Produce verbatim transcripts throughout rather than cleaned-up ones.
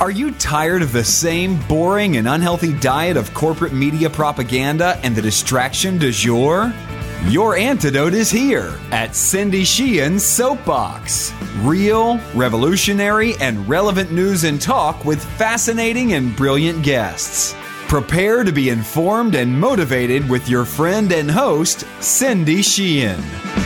Are you tired of the same boring and unhealthy diet of corporate media propaganda and the distraction du jour? Your antidote is here at Cindy Sheehan's Soapbox. Real, revolutionary, and relevant news and talk with fascinating and brilliant guests. Prepare to be informed and motivated with your friend and host, Cindy Sheehan.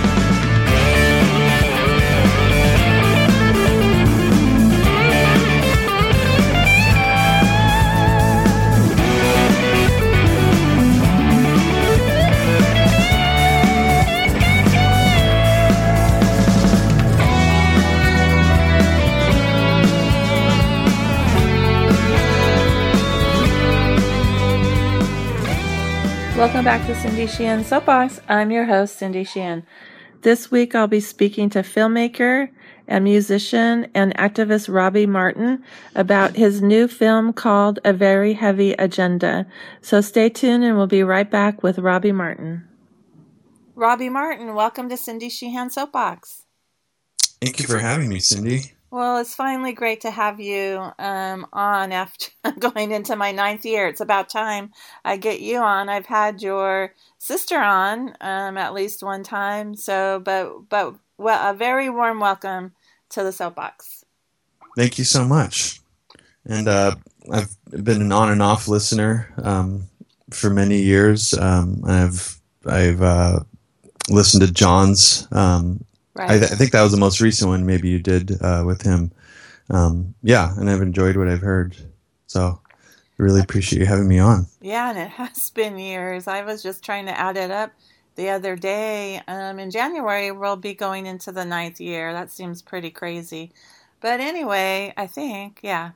Welcome back to Cindy Sheehan's Soapbox. I'm your host, Cindy Sheehan. This week I'll be speaking to filmmaker and musician and activist Robbie Martin about his new film called A Very Heavy Agenda. So stay tuned and we'll be right back with Robbie Martin. Robbie Martin, welcome to Cindy Sheehan's Soapbox. Thank you for having me, Cindy. Well, it's finally great to have you um, on after going into my ninth year. It's about time I get you on. I've had your sister on um, at least one time. So, but but well, a very warm welcome to the Soapbox. Thank you so much. And uh, I've been an on and off listener um, for many years. Um, I've I've uh, listened to John's. Um, Right. I, th- I think that was the most recent one maybe you did uh, with him. Um, yeah, and I've enjoyed what I've heard. So I really appreciate you having me on. Yeah, and it has been years. I was just trying to add it up the other day. Um, in January, we'll be going into the ninth year. That seems pretty crazy. But anyway, I think, yeah.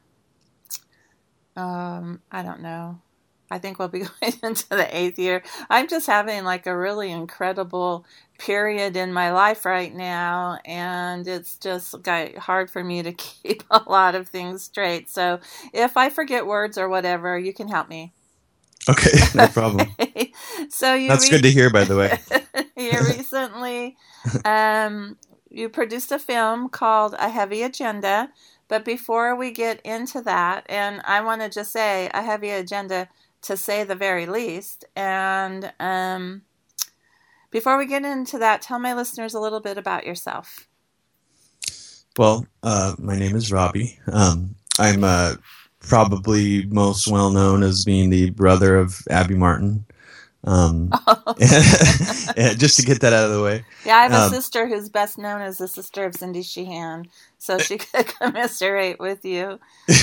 Um, I don't know. I think we'll be going into the eighth year. I'm just having like a really incredible period in my life right now, and it's just got hard for me to keep a lot of things straight. So if I forget words or whatever, you can help me. Okay, no problem. So you That's re- good to hear, by the way. you recently um, you produced a film called A Heavy Agenda. But before we get into that, and I want to just say A Heavy Agenda to say the very least. And um, before we get into that, tell my listeners a little bit about yourself. Well, uh, my name is Robbie. Um, I'm uh, probably most well known as being the brother of Abby Martin. Um, Oh. and just to get that out of the way. Yeah, I have a Um, sister who's best known as the sister of Cindy Sheehan, so she could commiserate with you.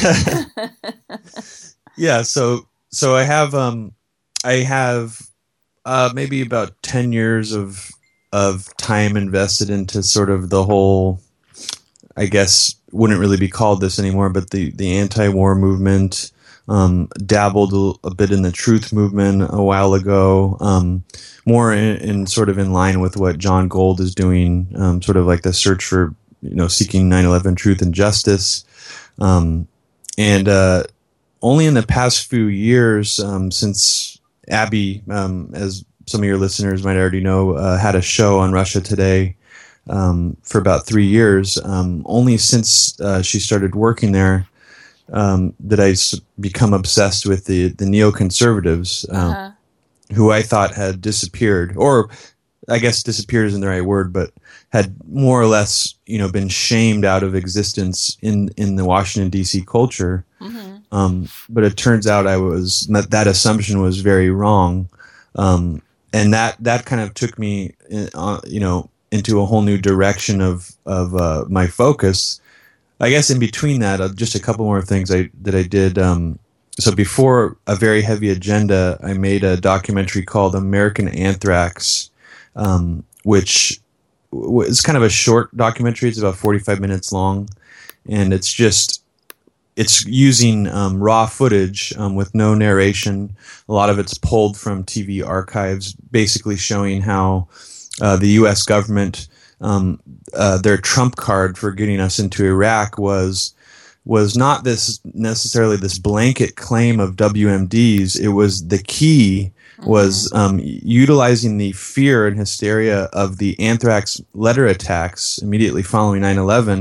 Yeah, so so I have um I have uh maybe about ten years of of time invested into sort of the whole, I guess wouldn't really be called this anymore, but the the anti-war movement. Um, dabbled a, a bit in the truth movement a while ago, um, more in, in sort of in line with what John Gold is doing, um, sort of like the search for, you know, seeking nine eleven truth and justice. Um, and uh, only in the past few years, um, since Abby, um, as some of your listeners might already know, uh, had a show on Russia Today um, for about three years, um, only since uh, she started working there, Um, that I s- become obsessed with the, the neoconservatives, um, Uh-huh. who I thought had disappeared, or I guess disappeared isn't the right word, but had more or less, you know, been shamed out of existence in, in the Washington, D C culture. Mm-hmm. Um, but it turns out I was, that, that assumption was very wrong. Um, and that, that kind of took me, in, uh, you know, into a whole new direction of, of uh, my focus. I guess in between that, uh, just a couple more things I that I did. Um, so before A Very Heavy Agenda, I made a documentary called American Anthrax, um, which w- is kind of a short documentary. It's about forty-five minutes long, and it's just it's using um, raw footage um, with no narration. A lot of it's pulled from T V archives, basically showing how uh, the U S government. Um, uh, their trump card for getting us into Iraq was was not this necessarily this blanket claim of W M Ds. It was the key was um, utilizing the fear and hysteria of the anthrax letter attacks immediately following nine eleven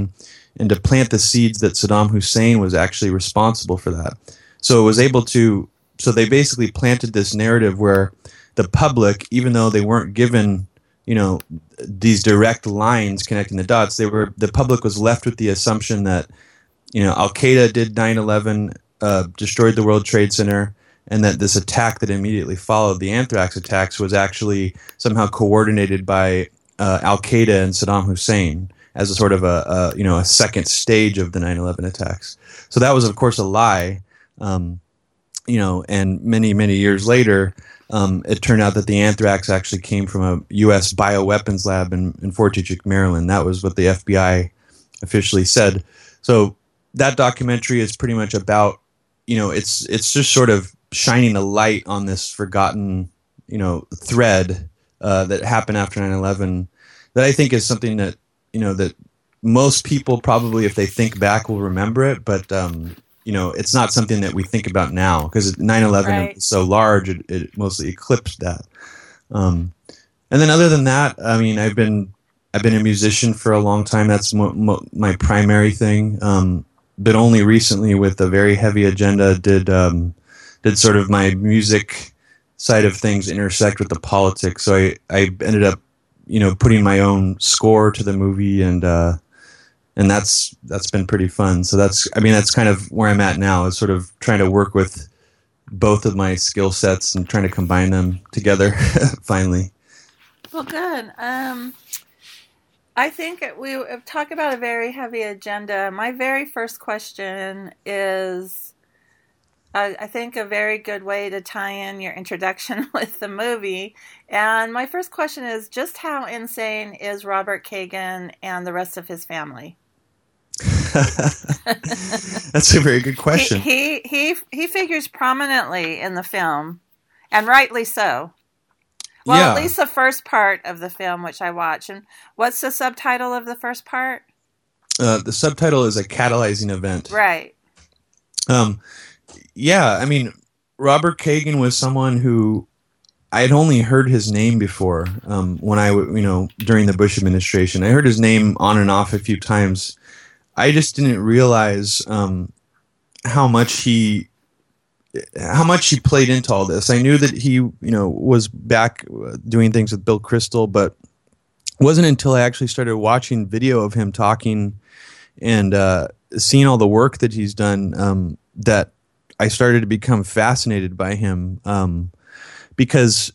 and to plant the seeds that Saddam Hussein was actually responsible for that. So it was able to, so they basically planted this narrative where the public, even though they weren't given, you know, these direct lines connecting the dots, they were, the public was left with the assumption that, you know, Al-Qaeda did nine eleven, uh, destroyed the World Trade Center, and that this attack that immediately followed, the anthrax attacks, was actually somehow coordinated by uh, Al-Qaeda and Saddam Hussein as a sort of a, a you know a second stage of the nine eleven attacks. So that was, of course, a lie. Um, you know, and many many years later, um, it turned out that the anthrax actually came from a U S bioweapons lab in, in Fort Detrick, Maryland. That was what the F B I officially said. So that documentary is pretty much about, you know, it's it's just sort of shining a light on this forgotten, you know, thread uh, that happened after nine eleven that I think is something that, you know, that most people probably, if they think back, will remember it. But, um, you know, it's not something that we think about now because nine eleven right. is so large, it, it mostly eclipsed that. Um, and then other than that, I mean, I've been I've been a musician for a long time. That's mo- mo- my primary thing. Um, but only recently, with a very heavy agenda, did um, did sort of my music side of things intersect with the politics. So I, I ended up, you know, putting my own score to the movie, and uh, and that's that's been pretty fun. So that's, I mean, that's kind of where I'm at now, is sort of trying to work with both of my skill sets and trying to combine them together finally. Well, good. Um, I think we talk about a very heavy agenda. My very first question is, uh, I think, a very good way to tie in your introduction with the movie. And my first question is, just how insane is Robert Kagan and the rest of his family? That's a very good question. He, he, he, he figures prominently in the film, and rightly so. Well, yeah. At least the first part of the film, which I watched. And what's the subtitle of the first part? Uh, the subtitle is A Catalyzing Event. Right. Um, yeah, I mean, Robert Kagan was someone who I had only heard his name before um, when I, you know, during the Bush administration. I heard his name on and off a few times. I just didn't realize um, how much he... how much he played into all this. I knew that he, you know, was back doing things with Bill Kristol, but it wasn't until I actually started watching video of him talking and uh, seeing all the work that he's done um, that I started to become fascinated by him. Um, because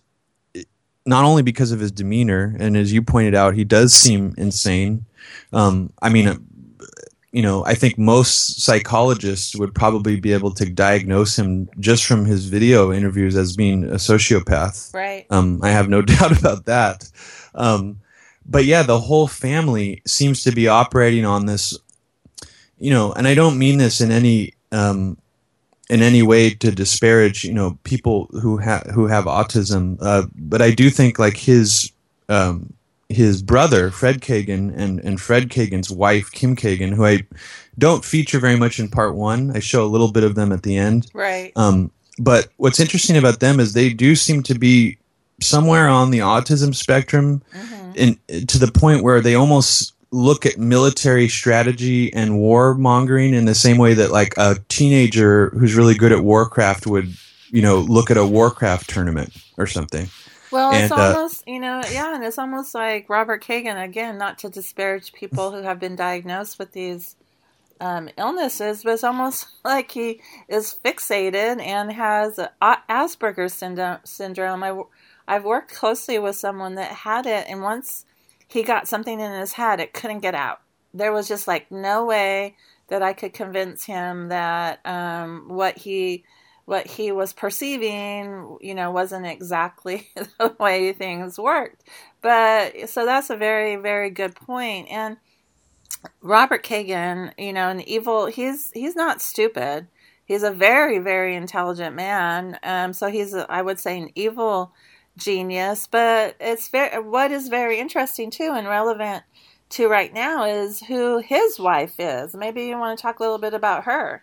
not only because of his demeanor, and as you pointed out, he does seem insane. Um, I mean, you know, I think most psychologists would probably be able to diagnose him just from his video interviews as being a sociopath. Right. Um, I have no doubt about that. Um, but yeah, the whole family seems to be operating on this, you know, and I don't mean this in any um, in any way to disparage, you know, people who have who have autism, uh, but I do think like his. Um, his brother, Fred Kagan, and, and Fred Kagan's wife, Kim Kagan, who I don't feature very much in part one. I show a little bit of them at the end. Right. Um, but what's interesting about them is they do seem to be somewhere on the autism spectrum, mm-hmm. in, to the point where they almost look at military strategy and warmongering in the same way that like a teenager who's really good at Warcraft would, you know, look at a Warcraft tournament or something. Well, and, it's uh, almost, you know, yeah, and it's almost like Robert Kagan, again, not to disparage people who have been diagnosed with these um, illnesses, but it's almost like he is fixated and has Asperger's syndrome. I, I've worked closely with someone that had it, and once he got something in his head, it couldn't get out. There was just like no way that I could convince him that um, what he... what he was perceiving, you know, wasn't exactly the way things worked. But so that's a very, very good point. And Robert Kagan, you know, an evil, he's, he's not stupid. He's a very, very intelligent man. Um, so he's, a, I would say, an evil genius. But it's very, what is very interesting too and relevant to right now is who his wife is. Maybe you want to talk a little bit about her.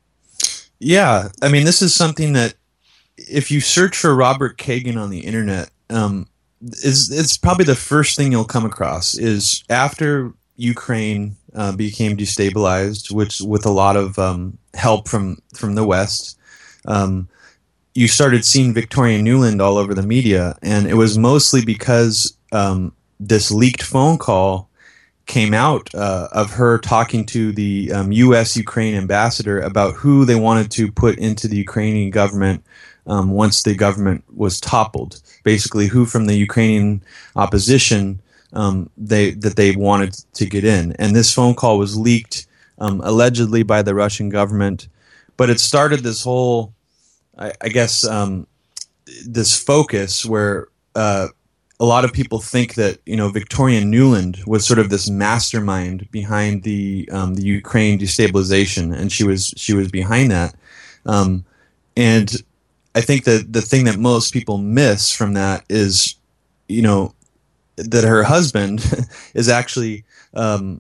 Yeah, I mean, this is something that if you search for Robert Kagan on the internet, um, is it's probably the first thing you'll come across is after Ukraine, uh, became destabilized, which with a lot of um, help from from the West, um, you started seeing Victoria Nuland all over the media, and it was mostly because um, this leaked phone call came out uh, of her talking to the um, U S Ukraine ambassador about who they wanted to put into the Ukrainian government um, once the government was toppled. Basically, who from the Ukrainian opposition um, they that they wanted to get in. And this phone call was leaked um, allegedly by the Russian government, but it started this whole, I, I guess, um, this focus where uh, a lot of people think that, you know, Victoria Nuland was sort of this mastermind behind the um, the Ukraine destabilization, and she was she was behind that. Um, and I think that the thing that most people miss from that is, you know, that her husband is actually um,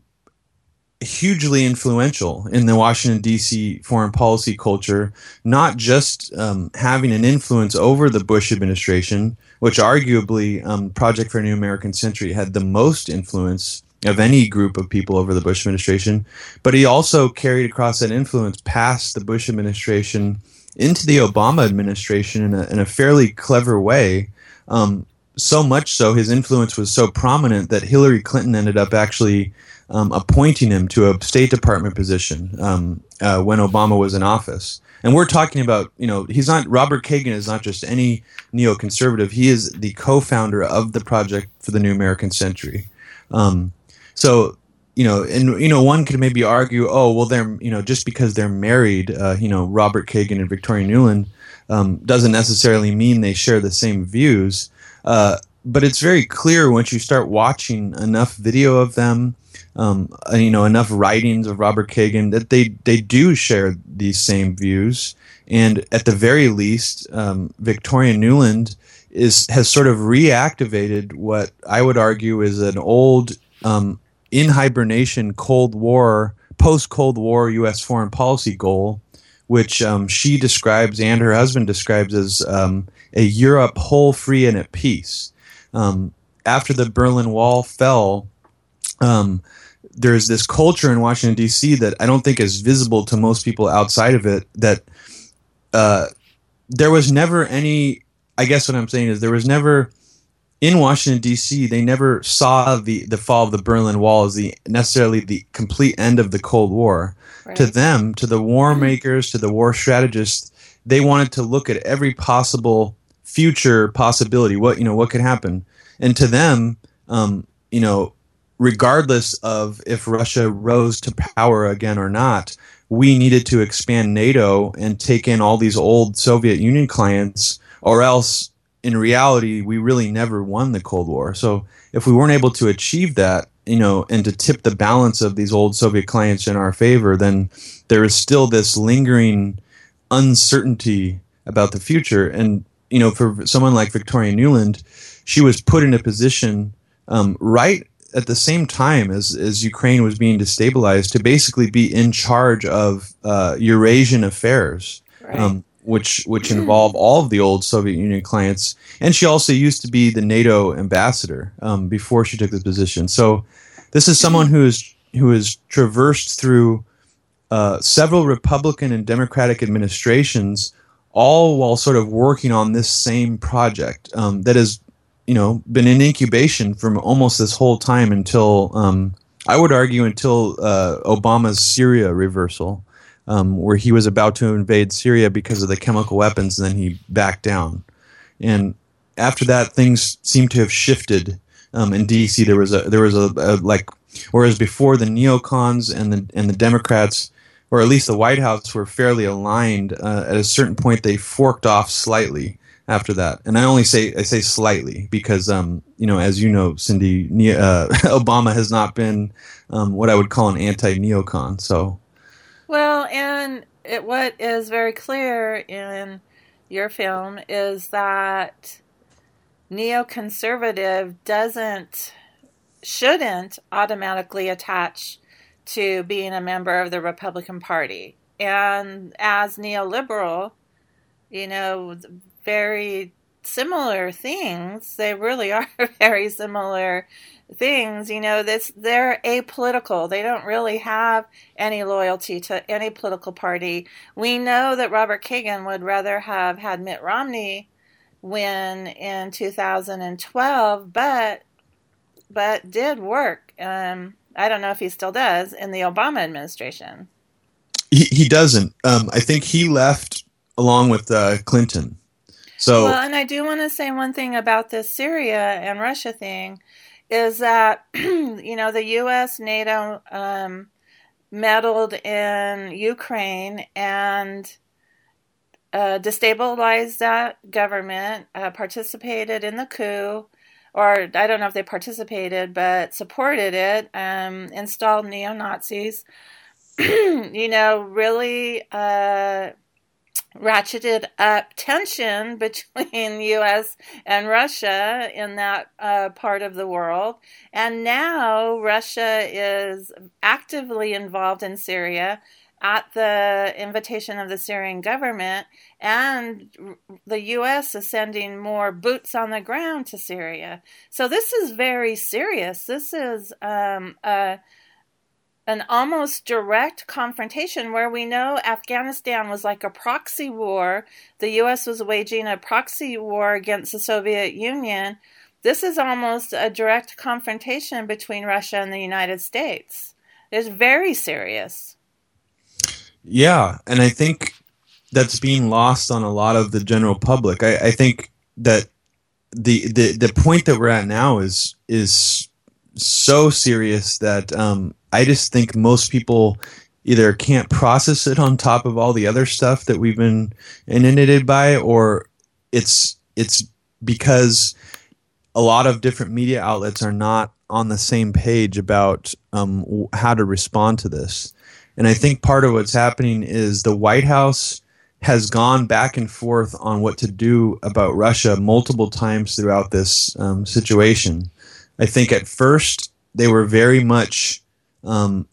hugely influential in the Washington, D C foreign policy culture, not just um, having an influence over the Bush administration, which arguably um, Project for a New American Century had the most influence of any group of people over the Bush administration, but he also carried across that influence past the Bush administration into the Obama administration in a, in a fairly clever way. Um, so much so, his influence was so prominent that Hillary Clinton ended up actually um, appointing him to a State Department position um, uh, when Obama was in office. And we're talking about, you know, he's not, Robert Kagan is not just any neoconservative. He is the co-founder of the Project for the New American Century. Um, so, you know, and, you know, one could maybe argue, oh, well, they're, you know, just because they're married, uh, you know, Robert Kagan and Victoria Nuland um, doesn't necessarily mean they share the same views. Uh, but it's very clear once you start watching enough video of them, um, you know, enough writings of Robert Kagan, that they, they do share these same views. And at the very least, um, Victoria Nuland is has sort of reactivated what I would argue is an old, um, in hibernation Cold War, post-Cold War U S foreign policy goal, which um, she describes and her husband describes as um, a Europe whole, free, and at peace. Um, after the Berlin Wall fell, um, there's this culture in Washington, D C that I don't think is visible to most people outside of it, that uh, there was never any, I guess what I'm saying is there was never, in Washington, D C, they never saw the, the fall of the Berlin Wall as the necessarily the complete end of the Cold War. Right. To them, to the war makers, to the war strategists, they wanted to look at every possible future possibility, what, you know, what could happen. And to them, um, you know, regardless of if Russia rose to power again or not, we needed to expand NATO and take in all these old Soviet Union clients, or else in reality, we really never won the Cold War. So if we weren't able to achieve that, you know, and to tip the balance of these old Soviet clients in our favor, then there is still this lingering uncertainty about the future. And, you know, for someone like Victoria Nuland, she was put in a position um, right at the same time as, as Ukraine was being destabilized to basically be in charge of uh, Eurasian affairs. Right. Um, which which involve all of the old Soviet Union clients. And she also used to be the NATO ambassador um, before she took this position. So this is someone who is who has traversed through uh, several Republican and Democratic administrations, all while sort of working on this same project um, that has, you know, been in incubation from almost this whole time until, um, I would argue, until uh, Obama's Syria reversal. Um, where he was about to invade Syria because of the chemical weapons, and then he backed down. And after that, things seem to have shifted. Um, in D C, there was a there was a, a like, whereas before the neocons and the and the Democrats, or at least the White House, were fairly aligned. Uh, at a certain point, they forked off slightly after that. And I only say I say slightly because, um, you know, as you know, Cindy, uh, Obama has not been um, what I would call an anti-neocon. So. Well, and it, what is very clear in your film is that neoconservative doesn't, shouldn't automatically attach to being a member of the Republican Party. And as neoliberal, you know, very similar things. They really are very similar things. You know, this they're apolitical. They don't really have any loyalty to any political party. We know that Robert Kagan would rather have had Mitt Romney win in two thousand twelve, but but did work. Um, I don't know if he still does in the Obama administration. He, he doesn't. Um, I think he left along with uh, Clinton. So, well, and I do want to say one thing about this Syria and Russia thing is that, you know, the U S, NATO um, meddled in Ukraine and uh, destabilized that government, uh, participated in the coup, or I don't know if they participated, but supported it, um, installed neo-Nazis, you know, really uh, ratcheted up tension between U S and Russia in that uh, part of the world. And now Russia is actively involved in Syria at the invitation of the Syrian government, and the U S is sending more boots on the ground to Syria. So this is very serious. This is um, a an almost direct confrontation where we know Afghanistan was like a proxy war. The U S was waging a proxy war against the Soviet Union. This is almost a direct confrontation between Russia and the United States. It's very serious. Yeah, and I think that's being lost on a lot of the general public. I, I think that the, the the point that we're at now is is so serious that um, I just think most people either can't process it on top of all the other stuff that we've been inundated by, or it's it's because a lot of different media outlets are not on the same page about um, how to respond to this. And I think part of what's happening is the White House has gone back and forth on what to do about Russia multiple times throughout this um, situation. I think at first they were very much um,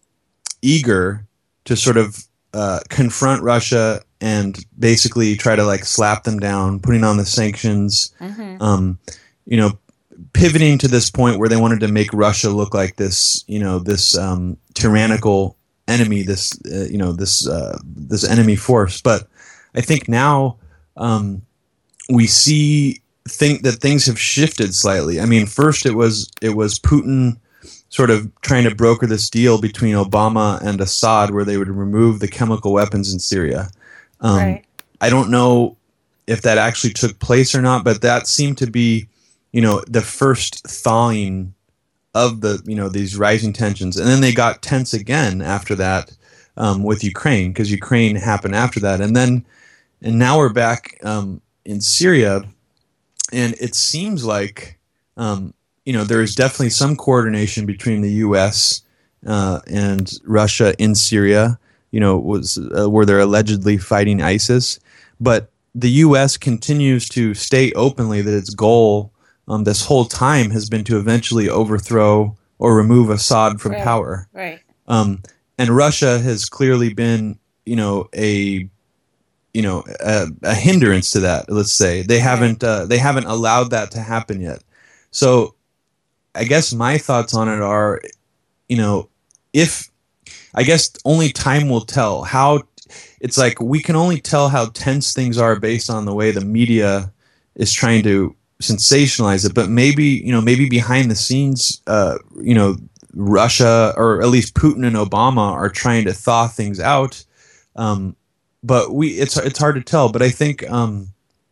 eager to sort of uh, confront Russia and basically try to like slap them down, putting on the sanctions, mm-hmm. um, you know, pivoting to this point where they wanted to make Russia look like this, you know, this um, tyrannical enemy, this uh, you know, this uh, this enemy force. But I think now um, we see think that things have shifted slightly. I mean, first it was it was Putin sort of trying to broker this deal between Obama and Assad where they would remove the chemical weapons in Syria. Um, right. I don't know if that actually took place or not, but that seemed to be, you know, the first thawing of the, you know, these rising tensions. And then they got tense again after that um, with Ukraine, because Ukraine happened after that. And then, and now we're back um, in Syria, and it seems like, um, you know, there is definitely some coordination between the U S uh, and Russia in Syria, you know, was uh, where they're allegedly fighting ISIS. But the U S continues to state openly that its goal Um, this whole time has been to eventually overthrow or remove Assad from right, power. Right. Um, and Russia has clearly been, you know, a, you know, a, a hindrance to that. Let's say they haven't uh, they haven't allowed that to happen yet. So, I guess my thoughts on it are, you know, if I guess only time will tell how. It's like we can only tell how tense things are based on the way the media is trying to sensationalize it, but maybe, you know, maybe behind the scenes, uh, you know, Russia, or at least Putin and Obama, are trying to thaw things out. Um, but we, it's it's hard to tell. But I think, um,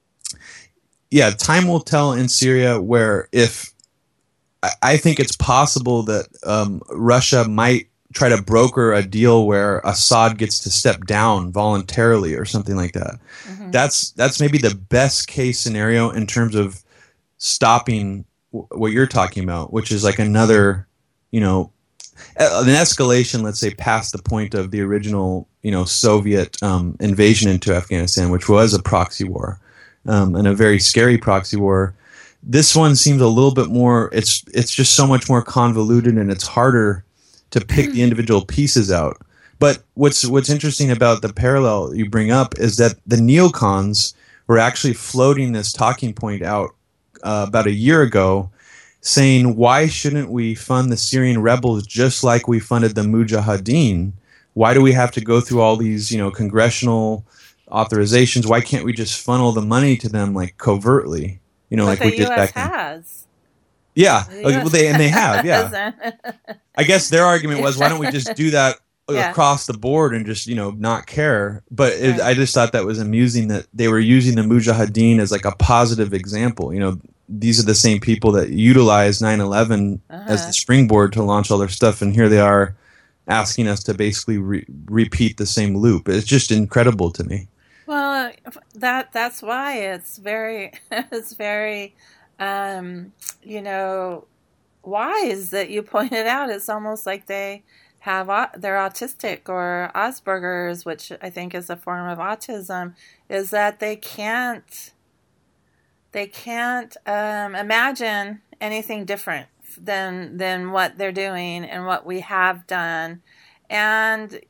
yeah, time will tell in Syria. Where if I, I think it's possible that um, Russia might try to broker a deal where Assad gets to step down voluntarily or something like that. Mm-hmm. That's that's maybe the best case scenario in terms of stopping w- what you're talking about, which is like another, you know, an escalation, let's say, past the point of the original, you know, Soviet um, invasion into Afghanistan, which was a proxy war, um, and a very scary proxy war. This one seems a little bit more, it's it's just so much more convoluted, and it's harder to pick the individual pieces out. But what's what's interesting about the parallel you bring up is that the neocons were actually floating this talking point out uh, about a year ago, saying, why shouldn't we fund the Syrian rebels just like we funded the Mujahideen? Why do we have to go through all these, you know, congressional authorizations? Why can't we just funnel the money to them like covertly? You know, but like we the did U S back has. then. Yeah, The like, U S well, they and they have, yeah. I guess their argument was, why don't we just do that Yeah. across the board and just, you know, not care? But it, Right. I just thought that was amusing that they were using the Mujahideen as like a positive example. You know, these are the same people that utilized nine eleven Uh-huh. as the springboard to launch all their stuff, and here they are asking us to basically re- repeat the same loop. It's just incredible to me. Well, that that's why it's very it's very um, you know, wise that you pointed out. It's almost like they have au- they're autistic or Asperger's, which I think is a form of autism. Is that they can't they can't um, imagine anything different than than what they're doing and what we have done, and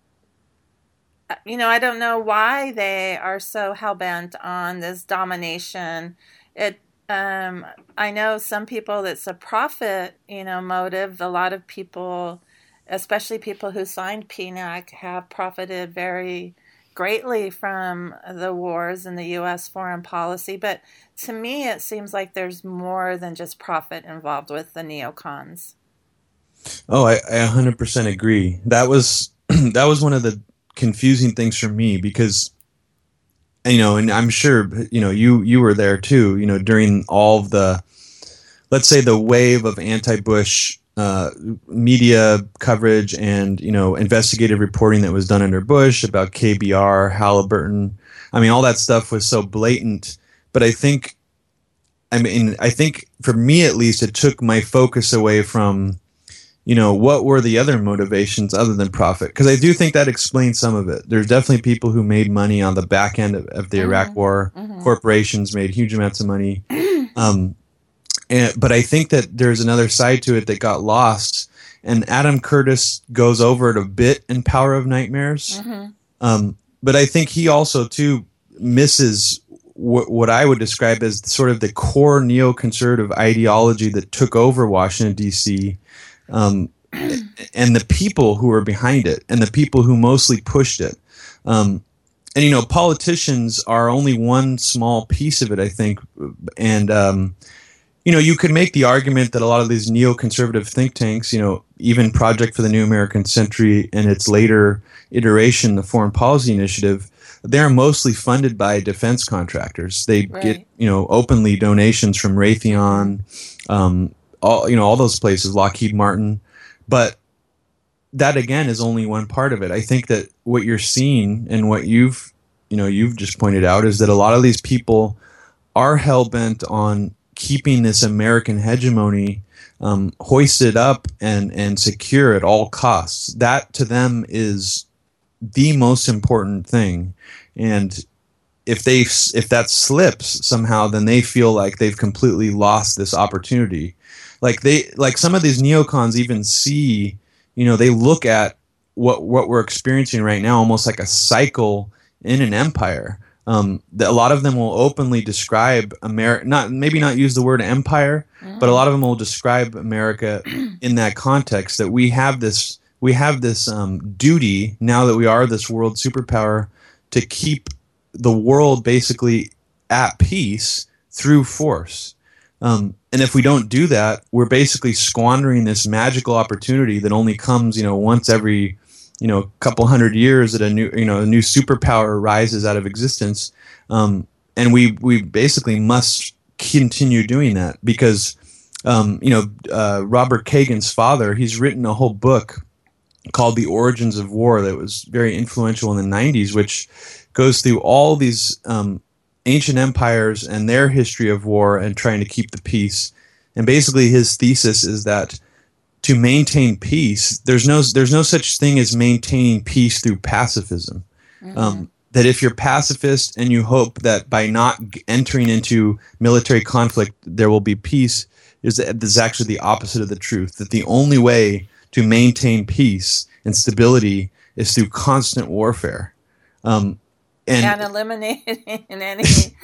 you know, I don't know why they are so hell-bent on this domination. It, um, I know some people that's a profit, you know, motive. A lot of people, especially people who signed P N A C, have profited very greatly from the wars in the U S foreign policy. But to me, it seems like there's more than just profit involved with the neocons. Oh, I, I one hundred percent agree. That was that was one of the confusing things for me, because, you know, and I'm sure, you know, you you were there too, you know, during all of the, let's say, the wave of anti-Bush uh, media coverage and, you know, investigative reporting that was done under Bush about K B R, Halliburton. I mean, all that stuff was so blatant. But I think, I mean, I think for me at least, it took my focus away from, you know, what were the other motivations other than profit? Because I do think that explains some of it. There's definitely people who made money on the back end of, of the Mm-hmm. Iraq War. Mm-hmm. Corporations made huge amounts of money. Um, and, but I think that there's another side to it that got lost. And Adam Curtis goes over it a bit in Power of Nightmares. Mm-hmm. Um, but I think he also, too, misses w- what I would describe as sort of the core neoconservative ideology that took over Washington, D C, Um, and the people who were behind it, and the people who mostly pushed it. Um, and, you know, politicians are only one small piece of it, I think. And, um, you know, you could make the argument that a lot of these neoconservative think tanks, you know, even Project for the New American Century and its later iteration, the Foreign Policy Initiative, they're mostly funded by defense contractors. They Right. get, you know, openly donations from Raytheon, um, all, you know, all those places, Lockheed Martin. But that, again, is only one part of it. I think that what you're seeing and what you've, you know, you've just pointed out is that a lot of these people are hell-bent on keeping this American hegemony um, hoisted up and, and secure at all costs. That, to them, is the most important thing. And if they if that slips somehow, then they feel like they've completely lost this opportunity. Like they like some of these neocons even see, you know, they look at what what we're experiencing right now almost like a cycle in an empire. Um, that a lot of them will openly describe America, not maybe not use the word empire, Mm-hmm. but a lot of them will describe America in that context. That we have this we have this um, duty now that we are this world superpower to keep the world basically at peace through force. Um, and if we don't do that, we're basically squandering this magical opportunity that only comes, you know, once every, you know, couple hundred years that a new, you know, a new superpower rises out of existence. Um, and we, we basically must continue doing that because, um, you know, uh, Robert Kagan's father, he's written a whole book called The Origins of War that was very influential in the nineties, which goes through all these um, ancient empires and their history of war and trying to keep the peace. And basically his thesis is that to maintain peace, there's no there's no such thing as maintaining peace through pacifism. Mm-hmm. Um, that if you're pacifist and you hope that by not entering into military conflict there will be peace, is that this is actually the opposite of the truth. That the only way to maintain peace and stability is through constant warfare. Um, and, and eliminating any,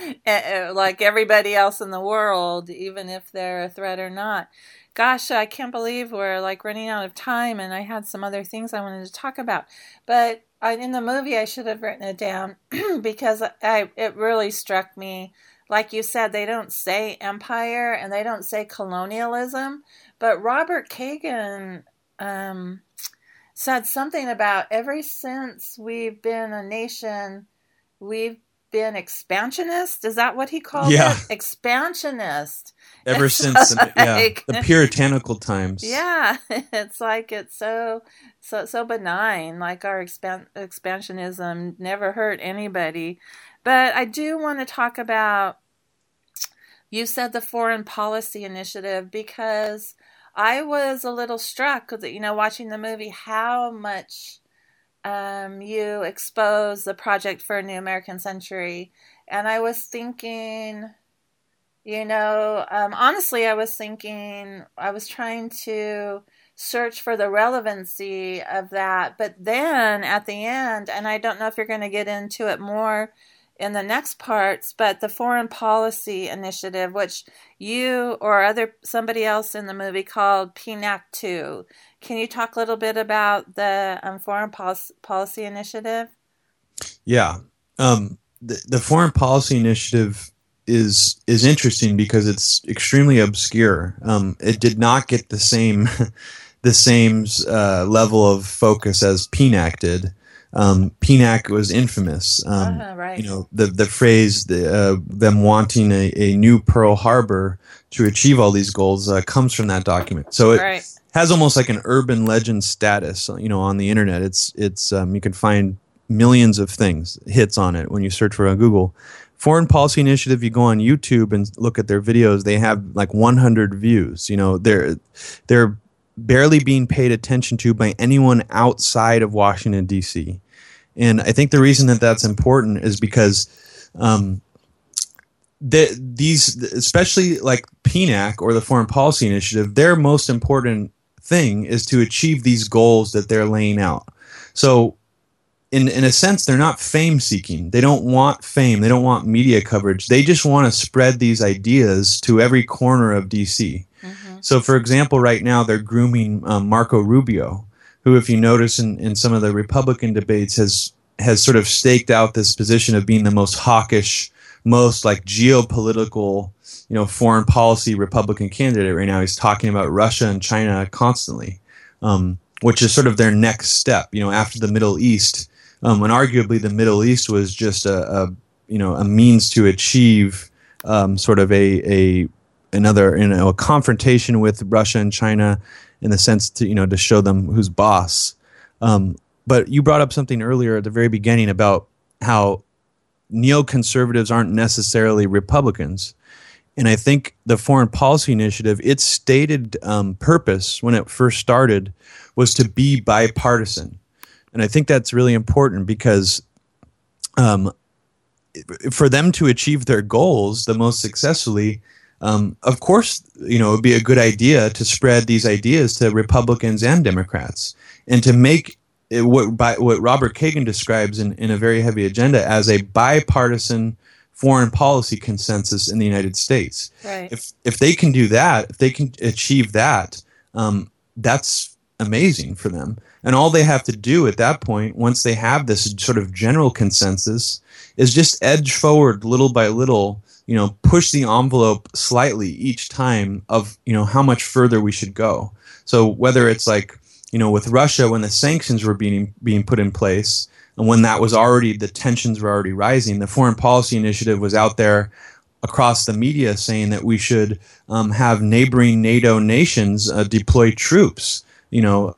like everybody else in the world, even if they're a threat or not. Gosh, I can't believe we're like running out of time, and I had some other things I wanted to talk about. But I, in the movie, I should have written it down because I, it really struck me. Like you said, they don't say empire and they don't say colonialism, but Robert Kagan um, said something about ever since we've been a nation, we've been expansionist. Is that what he called yeah. it? Expansionist. Ever it's since like, yeah, the puritanical times. Yeah, it's like it's so so so benign. Like our expan- expansionism never hurt anybody. But I do want to talk about, you said the foreign policy initiative, because I was a little struck with, you know, watching the movie, how much um, you expose the Project for a New American Century. And I was thinking, you know, um, honestly, I was thinking, I was trying to search for the relevancy of that. But then at the end, and I don't know if you're going to get into it more in the next parts, but the foreign policy initiative, which you or other somebody else in the movie called P N A C two. Can you talk a little bit about the um, foreign policy, policy initiative? Yeah. Um, the, the foreign policy initiative is is interesting because it's extremely obscure. Um, it did not get the same the same uh, level of focus as P N A C did. Um, P N A C was infamous. Um, uh, right. You know, the the phrase the, uh, them wanting a, a new Pearl Harbor to achieve all these goals uh, comes from that document. So it right. has almost like an urban legend status. You know, on the internet, it's it's um, you can find millions of things hits on it when you search for it on Google. Foreign Policy Initiative, you go on YouTube and look at their videos, they have like one hundred views. You know, they're they're barely being paid attention to by anyone outside of Washington, D C. And I think the reason that that's important is because um, the, these, especially like P N A C or the Foreign Policy Initiative, their most important thing is to achieve these goals that they're laying out. So in in a sense, they're not fame seeking. They don't want fame. They don't want media coverage. They just want to spread these ideas to every corner of D C. Mm-hmm. So, for example, right now they're grooming um, Marco Rubio, who, if you notice in, in some of the Republican debates, has has sort of staked out this position of being the most hawkish, most like geopolitical, you know, foreign policy Republican candidate right now. He's talking about Russia and China constantly, um, which is sort of their next step, you know, after the Middle East. Um, when arguably the Middle East was just a, a you know a means to achieve um, sort of a a another you know a confrontation with Russia and China in the sense to you know to show them who's boss. Um, but you brought up something earlier at the very beginning about how neoconservatives aren't necessarily Republicans, and I think the Foreign Policy Initiative, its stated um, purpose when it first started was to be bipartisan. And I think that's really important because um, for them to achieve their goals the most successfully, um, of course, you know, it would be a good idea to spread these ideas to Republicans and Democrats and to make it what, by, what Robert Kagan describes in, in a very heavy agenda as a bipartisan foreign policy consensus in the United States. Right. If if they can do that, if they can achieve that, um, that's amazing for them. And all they have to do at that point, once they have this sort of general consensus, is just edge forward little by little, you know, push the envelope slightly each time of, you know, how much further we should go. So whether it's like, you know, with Russia, when the sanctions were being being put in place, and when that was already, the tensions were already rising, the Foreign Policy Initiative was out there across the media saying that we should um, have neighboring NATO nations uh, deploy troops, you know,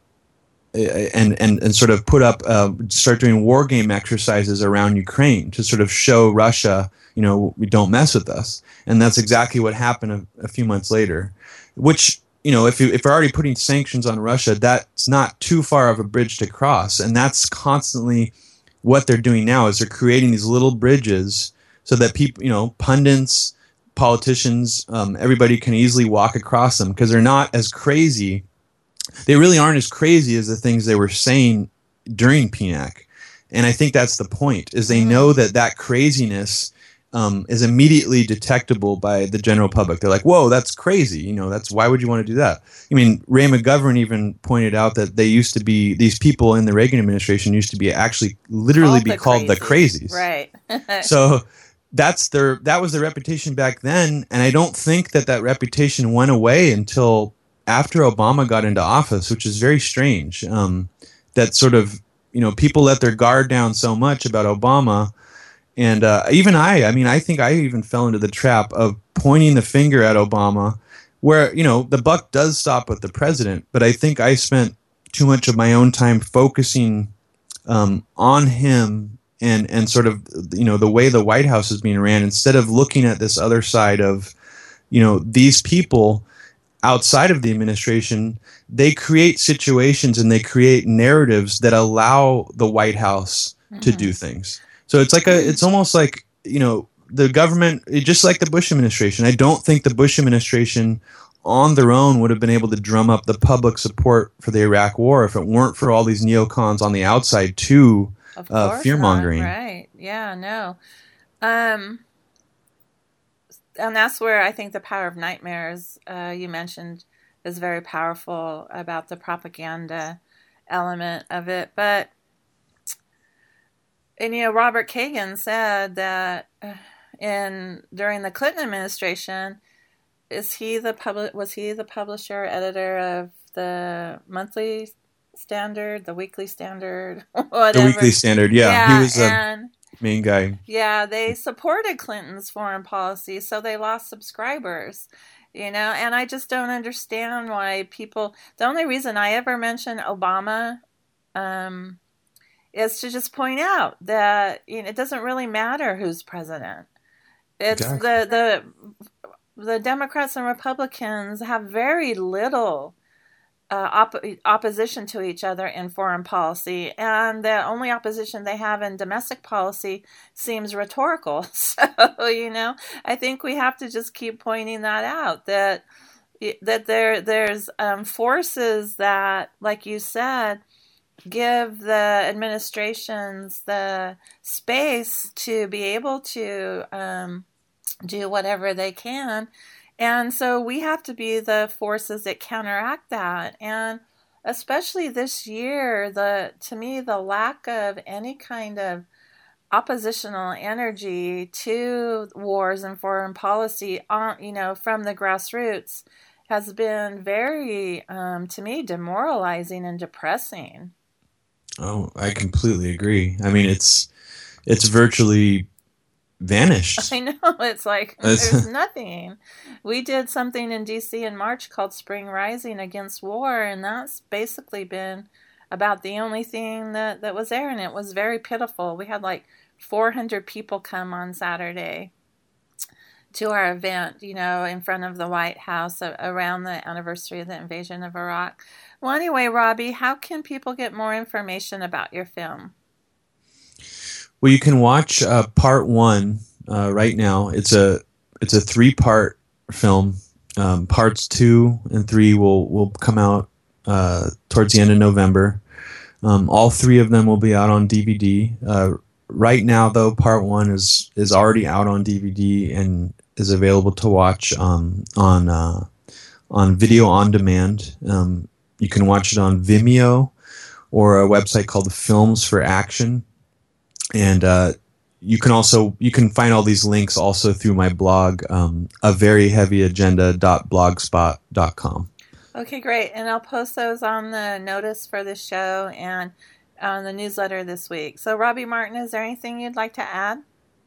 and, and, and sort of put up, uh, start doing war game exercises around Ukraine to sort of show Russia, you know, we don't mess with us. And that's exactly what happened a, a few months later, which, you know, if, you, if we're already putting sanctions on Russia, that's not too far of a bridge to cross. And that's constantly what they're doing now is they're creating these little bridges so that people, you know, pundits, politicians, um, everybody can easily walk across them because they're not as crazy. They really aren't as crazy as the things they were saying during P N A C. And I think that's the point, is they know that that craziness um, is immediately detectable by the general public. They're like, whoa, that's crazy. You know, that's, why would you want to do that? I mean, Ray McGovern even pointed out that they used to be, these people in the Reagan administration used to be actually literally Called be the called crazies. the crazies. Right. So that's their, that was their reputation back then. And I don't think that that reputation went away until after Obama got into office, which is very strange. Um, that sort of, you know, people let their guard down so much about Obama. And uh, even I, I mean, I think I even fell into the trap of pointing the finger at Obama, where, you know, the buck does stop with the president. But I think I spent too much of my own time focusing um, on him and, and sort of, you know, the way the White House is being ran, instead of looking at this other side of, you know, these people outside of the administration. They create situations and they create narratives that allow the White House mm-hmm. to do things. So it's like a, it's almost like, you know, the government, just like the Bush administration. I don't think the Bush administration on their own would have been able to drum up the public support for the Iraq War if it weren't for all these neocons on the outside too, uh, fear mongering. Right. Yeah, no. Um, and that's where I think the power of nightmares, uh, you mentioned, is very powerful about the propaganda element of it. But, and you know, Robert Kagan said that in during the Clinton administration, is he the public? Was he the publisher, editor of the Monthly Standard, the Weekly Standard, whatever? The Weekly Standard, yeah, yeah he was the and, main guy. Yeah, they supported Clinton's foreign policy, so they lost subscribers. You know, and I just don't understand why people. The only reason I ever mention Obama. Um, is to just point out that, you know, it doesn't really matter who's president. It's exactly. the the the Democrats and Republicans have very little uh, op- opposition to each other in foreign policy, and the only opposition they have in domestic policy seems rhetorical. So, you know, I think we have to just keep pointing that out, that that there there's um, forces that, like you said, give the administrations the space to be able to um, do whatever they can. And so we have to be the forces that counteract that. And especially this year, the to me, the lack of any kind of oppositional energy to wars and foreign policy, on, you know, from the grassroots has been very, um, to me, demoralizing and depressing. Oh, I completely agree. I mean, it's it's virtually vanished. I know. It's like there's nothing. We did something in D C in March called Spring Rising Against War, and that's basically been about the only thing that, that was there, and it was very pitiful. We had like four hundred people come on Saturday to our event, you know, in front of the White House around the anniversary of the invasion of Iraq. Well, anyway, Robbie, how can people get more information about your film? Well, you can watch uh, part one uh, right now. It's a it's a three part film. Um, parts two and three will will come out uh, towards the end of November. Um, all three of them will be out on D V D. Uh, right now, though, part one is is already out on D V D and is available to watch um, on uh, on video on demand. Um, you can watch it on Vimeo or a website called Films for Action, and uh, you can also you can find all these links also through my blog, um, a very heavy agenda dot blogspot dot com. Okay, great, and I'll post those on the notice for the show and on the newsletter this week. So, Robbie Martin, is there anything you'd like to add?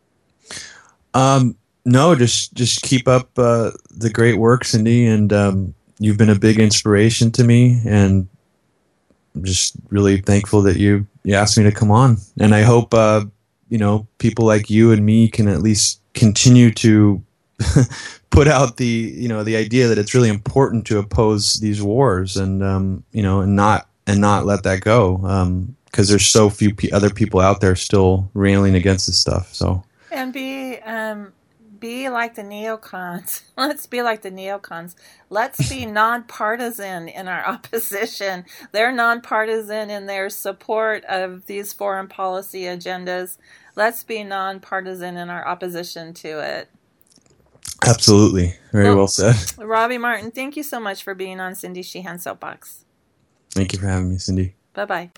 Um. No, just just keep up uh, the great work, Cindy, and um, you've been a big inspiration to me, and I'm just really thankful that you, you asked me to come on. And I hope uh, you know, people like you and me can at least continue to put out the you know the idea that it's really important to oppose these wars, and um, you know, and not and not let that go, because um, there's so few p- other people out there still railing against this stuff. So and be. Um be like the neocons. Let's be like the neocons. Let's be nonpartisan in our opposition. They're nonpartisan in their support of these foreign policy agendas. Let's be nonpartisan in our opposition to it. Absolutely. Very well, well said. Robbie Martin, thank you so much for being on Cindy Sheehan Soapbox. Thank you for having me, Cindy. Bye-bye.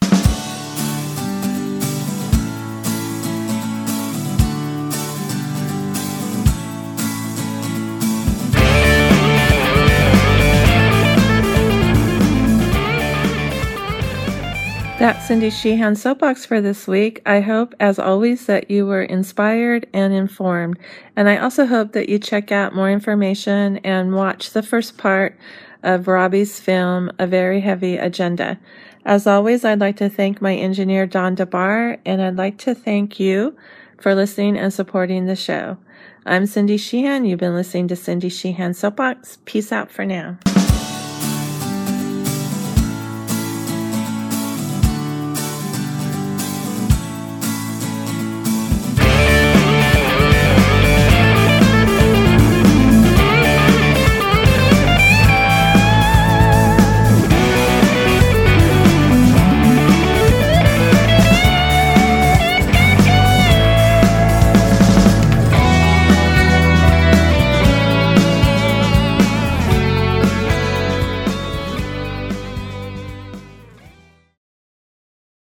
That's Cindy Sheehan Soapbox for this week. I hope, as always, that you were inspired and informed. And I also hope that you check out more information and watch the first part of Robbie's film, A Very Heavy Agenda. As always, I'd like to thank my engineer, Don DeBar, and I'd like to thank you for listening and supporting the show. I'm Cindy Sheehan. You've been listening to Cindy Sheehan Soapbox. Peace out for now.